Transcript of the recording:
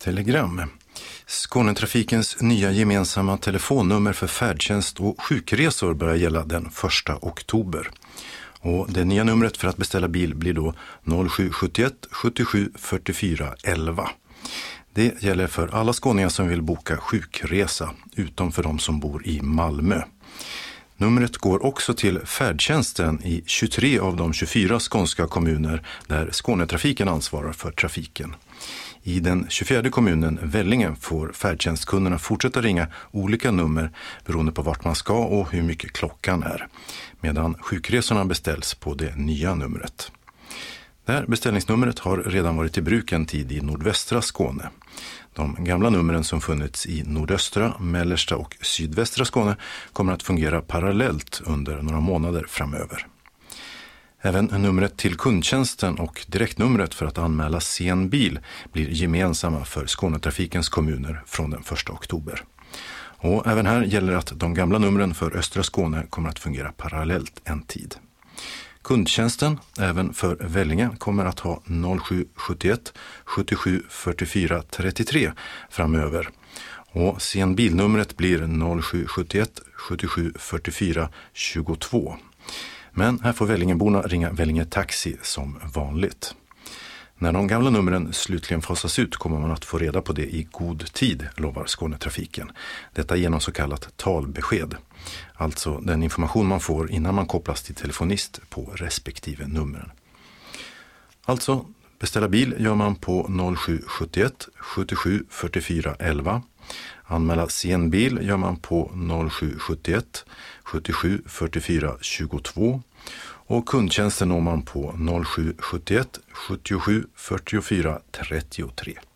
telegram. Skånetrafikens nya gemensamma telefonnummer för färdtjänst och sjukresor börjar gälla den 1 oktober. Och det nya numret för att beställa bil blir då 0771 77 44 11. Det gäller för alla skåningar som vill boka sjukresa, utom för de som bor i Malmö. Numret går också till färdtjänsten i 23 av de 24 skånska kommuner där Skånetrafiken ansvarar för trafiken. I den 24 kommunen Vellinge får färdtjänstkunderna fortsätta ringa olika nummer beroende på vart man ska och hur mycket klockan är, medan sjukresorna beställs på det nya numret. Det här beställningsnumret har redan varit i bruk en tid i nordvästra Skåne. De gamla numren som funnits i nordöstra, mellersta och sydvästra Skåne kommer att fungera parallellt under några månader framöver. Även numret till kundtjänsten och direktnumret för att anmäla sen bil blir gemensamma för Skånetrafikens kommuner från den 1 oktober. Och även här gäller att de gamla numren för östra Skåne kommer att fungera parallellt en tid. Kundtjänsten, även för Vellinge, kommer att ha 0771 77 44 33 framöver. Och sen bilnumret blir 0771 77 44 22. Men här får Vellingeborna ringa Vellinge Taxi som vanligt. När de gamla numren slutligen fasas ut kommer man att få reda på det i god tid, lovar Skånetrafiken. Detta genom så kallat talbesked. Alltså den information man får innan man kopplas till telefonist på respektive numren. Alltså, beställa bil gör man på 0771 77 44 11. Anmäla sen bil gör man på 0771 77 44 22. Och kundtjänsten når man på 0771 77 44 33.